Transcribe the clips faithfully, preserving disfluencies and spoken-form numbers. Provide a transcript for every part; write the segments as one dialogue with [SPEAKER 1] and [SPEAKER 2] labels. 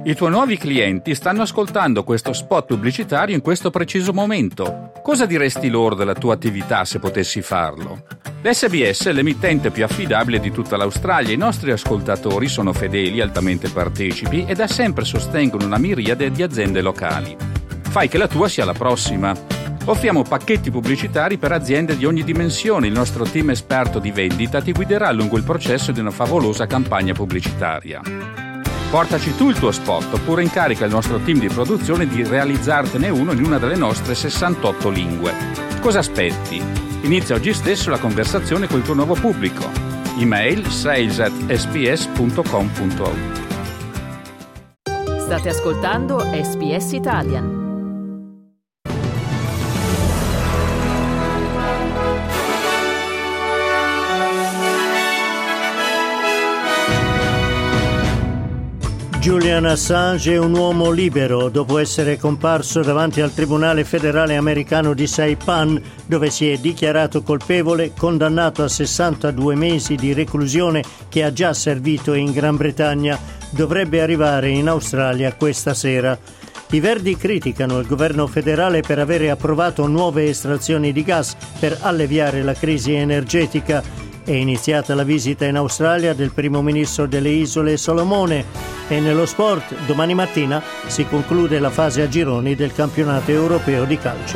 [SPEAKER 1] I tuoi nuovi clienti stanno ascoltando questo spot pubblicitario in questo preciso momento. Cosa diresti loro della tua attività se potessi farlo? L'S B S è l'emittente più affidabile di tutta l'Australia. I nostri ascoltatori sono fedeli, altamente partecipi e da sempre sostengono una miriade di aziende locali. Fai che la tua sia la prossima. Offriamo pacchetti pubblicitari per aziende di ogni dimensione. Il nostro team esperto di vendita ti guiderà lungo il processo di una favolosa campagna pubblicitaria. Portaci tu il tuo spot oppure incarica il nostro team di produzione di realizzartene uno in una delle nostre sessantotto lingue. Cosa aspetti? Inizia oggi stesso la conversazione col tuo nuovo pubblico. Email sales at s b s punto com punto a u.
[SPEAKER 2] State ascoltando S B S Italian.
[SPEAKER 3] Julian Assange è un uomo libero dopo essere comparso davanti al Tribunale federale americano di Saipan, dove si è dichiarato colpevole, condannato a sessantadue mesi di reclusione che ha già servito in Gran Bretagna. Dovrebbe arrivare in Australia questa sera. I Verdi criticano il governo federale per avere approvato nuove estrazioni di gas per alleviare la crisi energetica. È iniziata la visita in Australia del primo ministro delle Isole Solomone. E nello sport, domani mattina si conclude la fase a gironi del campionato europeo di calcio.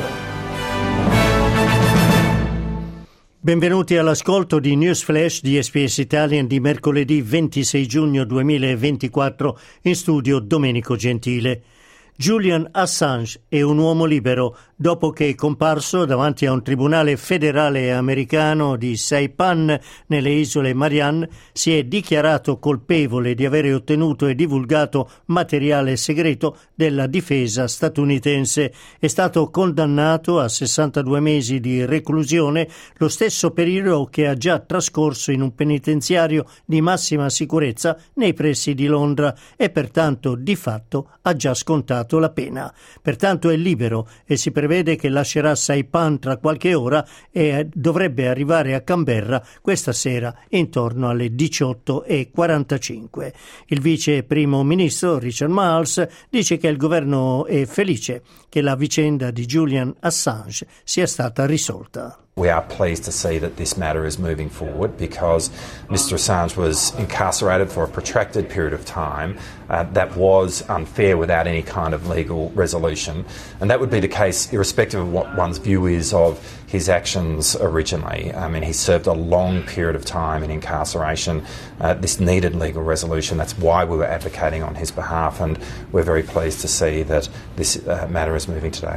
[SPEAKER 3] Benvenuti all'ascolto di News Flash di S B S Italian di mercoledì ventisei giugno duemilaventiquattro, in studio Domenico Gentile. Julian Assange è un uomo libero dopo che è comparso davanti a un tribunale federale americano di Saipan nelle isole Marianne. Si è dichiarato colpevole di avere ottenuto e divulgato materiale segreto della difesa statunitense. È stato condannato a sessantadue mesi di reclusione, lo stesso periodo che ha già trascorso in un penitenziario di massima sicurezza nei pressi di Londra e pertanto di fatto ha già scontato la pena. Pertanto è libero e si prevede che lascerà Saipan tra qualche ora e dovrebbe arrivare a Canberra questa sera intorno alle diciotto e quarantacinque. Il vice primo ministro Richard Marles dice che il governo è felice che la vicenda di Julian Assange sia stata risolta.
[SPEAKER 4] We are pleased to see that this matter is moving forward because Mister Assange was incarcerated for a protracted period of time uh, that was unfair without any kind of legal resolution, and that would be the case irrespective of what one's view is of his actions originally. I mean, he served a long period of time in incarceration. Uh, this needed legal resolution. That's why we were advocating on his behalf, and we're very pleased to see that this uh, matter is moving today.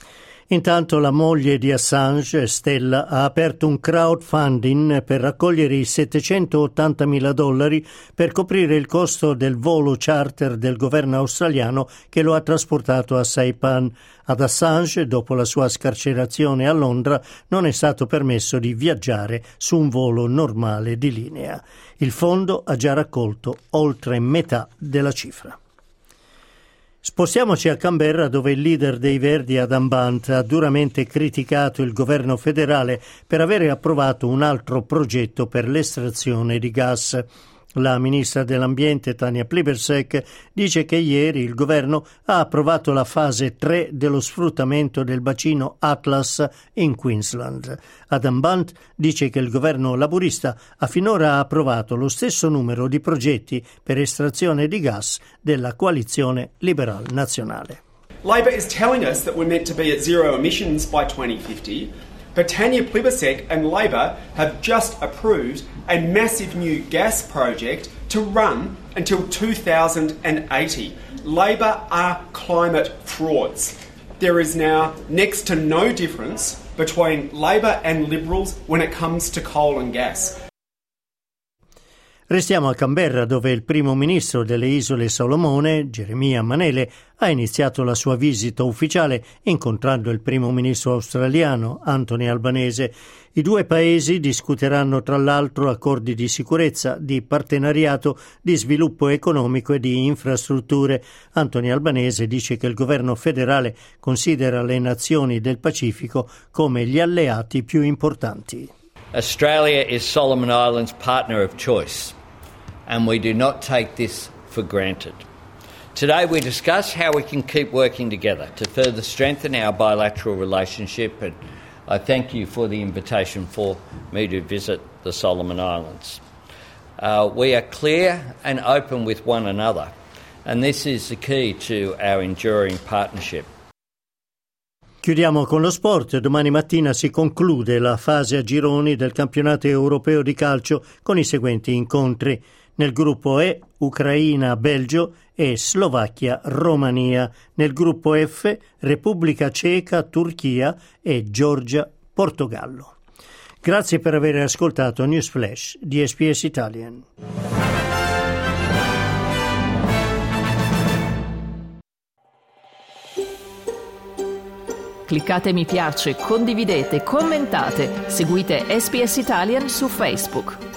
[SPEAKER 3] Intanto la moglie di Assange, Stella, ha aperto un crowdfunding per raccogliere i settecentottantamila dollari per coprire il costo del volo charter del governo australiano che lo ha trasportato a Saipan. Ad Assange, dopo la sua scarcerazione a Londra, non è stato permesso di viaggiare su un volo normale di linea. Il fondo ha già raccolto oltre metà della cifra. Spostiamoci a Canberra, dove il leader dei Verdi Adam Bant ha duramente criticato il governo federale per avere approvato un altro progetto per l'estrazione di gas. La ministra dell'Ambiente Tanya Plibersek dice che ieri il governo ha approvato la fase tre dello sfruttamento del bacino Atlas in Queensland. Adam Bant dice che il governo laburista ha finora approvato lo stesso numero di progetti per estrazione di gas della coalizione liberal nazionale.
[SPEAKER 5] Labor is telling us that we're meant to be at zero emissions by twenty fifty. But Tanya Plibersek and Labor have just approved a massive new gas project to run until two thousand eighty. Labor are climate frauds. There is now next to no difference between Labor and Liberals when it comes to coal and gas.
[SPEAKER 3] Restiamo a Canberra, dove il primo ministro delle Isole Solomone, Jeremiah Manele, ha iniziato la sua visita ufficiale incontrando il primo ministro australiano, Anthony Albanese. I due paesi discuteranno tra l'altro accordi di sicurezza, di partenariato, di sviluppo economico e di infrastrutture. Anthony Albanese dice che il governo federale considera le nazioni del Pacifico come gli alleati più importanti.
[SPEAKER 6] Australia is Solomon Islands' partner of choice, and we do not take this for granted. Today we discuss how we can keep working together to further strengthen our bilateral relationship, and I thank you for the invitation for me to visit the Solomon Islands. Uh, we are clear and open with one another, and this is the key to our enduring partnership.
[SPEAKER 3] Chiudiamo con lo sport. Domani mattina si conclude la fase a gironi del campionato europeo di calcio con i seguenti incontri. Nel gruppo E, Ucraina-Belgio e Slovacchia-Romania. Nel gruppo F, Repubblica Ceca, Turchia e Georgia-Portogallo. Grazie per aver ascoltato News Flash di S B S Italian.
[SPEAKER 2] Cliccate mi piace, condividete, commentate, seguite S B S Italian su Facebook.